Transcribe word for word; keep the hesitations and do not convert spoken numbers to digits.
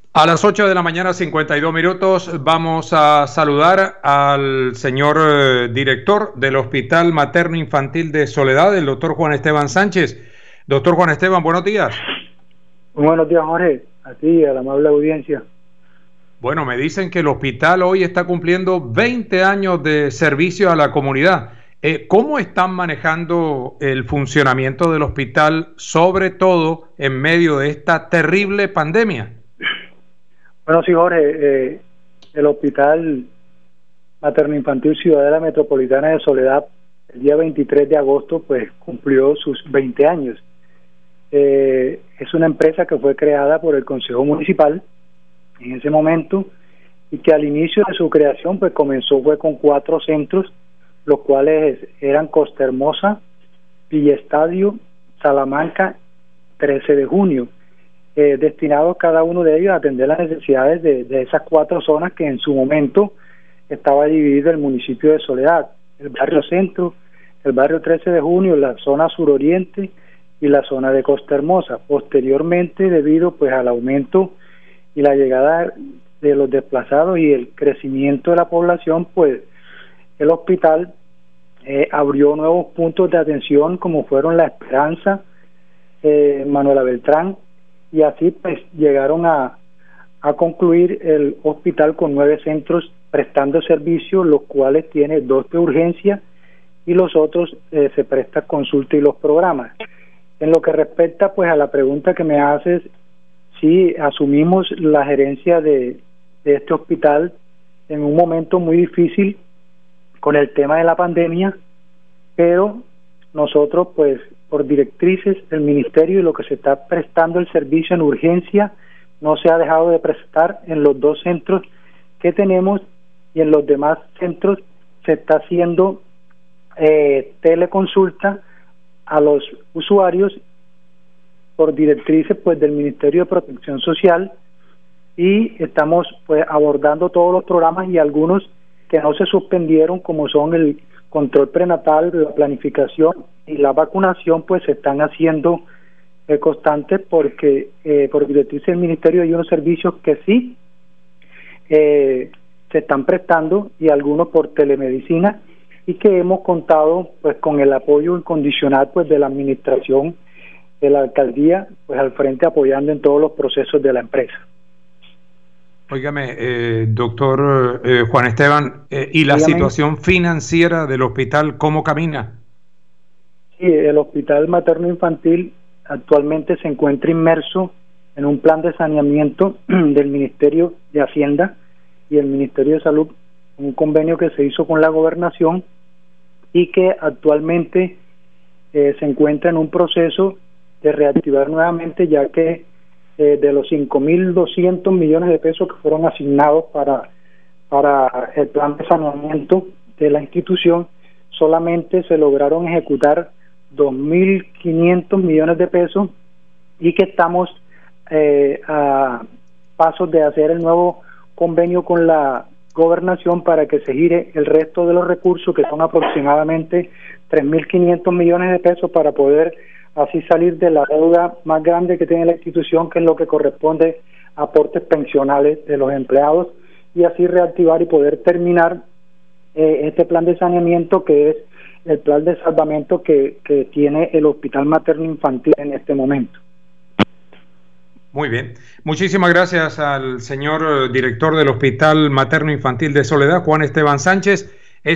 A las ocho de la mañana, cincuenta y dos minutos, vamos a saludar al señor eh, director del Hospital Materno Infantil de Soledad, el doctor Juan Esteban Sánchez. Doctor Juan Esteban, buenos días. Muy buenos días, Jorge, a ti y a la amable audiencia. Bueno, me dicen que el hospital hoy está cumpliendo veinte años de servicio a la comunidad. Eh, ¿Cómo están manejando el funcionamiento del hospital, sobre todo en medio de esta terrible pandemia? Bueno, sí, Jorge, eh, el Hospital Materno Infantil Ciudadela Metropolitana de Soledad, el día veintitrés de agosto, pues cumplió sus veinte años. Eh, es una empresa que fue creada por el Consejo Municipal en ese momento y que al inicio de su creación pues comenzó fue con cuatro centros, los cuales eran Costa Hermosa, Villa Estadio, Salamanca, trece de junio. Eh, destinados cada uno de ellos a atender las necesidades de, de esas cuatro zonas que en su momento estaba dividido el municipio de Soledad: el barrio Centro, el barrio trece de junio, la zona suroriente y la zona de Costa Hermosa. Posteriormente, debido pues al aumento y la llegada de los desplazados y el crecimiento de la población, pues el hospital eh, abrió nuevos puntos de atención como fueron La Esperanza, eh, Manuela Beltrán, y así pues llegaron a, a concluir el hospital con nueve centros prestando servicio, los cuales tiene dos de urgencia y los otros eh, se presta consulta y los programas. En lo que respecta pues a la pregunta que me haces, sí asumimos la gerencia de, de este hospital en un momento muy difícil con el tema de la pandemia, pero nosotros pues por directrices del ministerio y lo que se está prestando el servicio en urgencia no se ha dejado de prestar en los dos centros que tenemos, y en los demás centros se está haciendo eh, teleconsulta a los usuarios por directrices pues del Ministerio de Protección Social, y estamos pues abordando todos los programas y algunos que no se suspendieron, como son el control prenatal, la planificación y la vacunación, pues se están haciendo eh, constantes porque eh, por directrices del ministerio hay unos servicios que sí eh, se están prestando, y algunos por telemedicina, y que hemos contado pues con el apoyo incondicional pues de la administración de la alcaldía pues al frente, apoyando en todos los procesos de la empresa. Óigame, eh, doctor eh, Juan Esteban, eh, ¿y la Dígame. situación financiera del hospital cómo camina? Sí, el Hospital Materno Infantil actualmente se encuentra inmerso en un plan de saneamiento del Ministerio de Hacienda y el Ministerio de Salud, un convenio que se hizo con la gobernación y que actualmente eh, se encuentra en un proceso de reactivar nuevamente, ya que eh, de los cinco mil doscientos millones de pesos que fueron asignados para, para el plan de saneamiento de la institución, solamente se lograron ejecutar dos mil quinientos millones de pesos, y que estamos eh, a pasos de hacer el nuevo convenio con la gobernación para que se gire el resto de los recursos, que son aproximadamente tres mil quinientos millones de pesos, para poder así salir de la deuda más grande que tiene la institución, que es lo que corresponde a aportes pensionales de los empleados, y así reactivar y poder terminar eh, este plan de saneamiento, que es el plan de salvamento que, que tiene el Hospital Materno Infantil en este momento. Muy bien. Muchísimas gracias al señor director del Hospital Materno Infantil de Soledad, Juan Esteban Sánchez.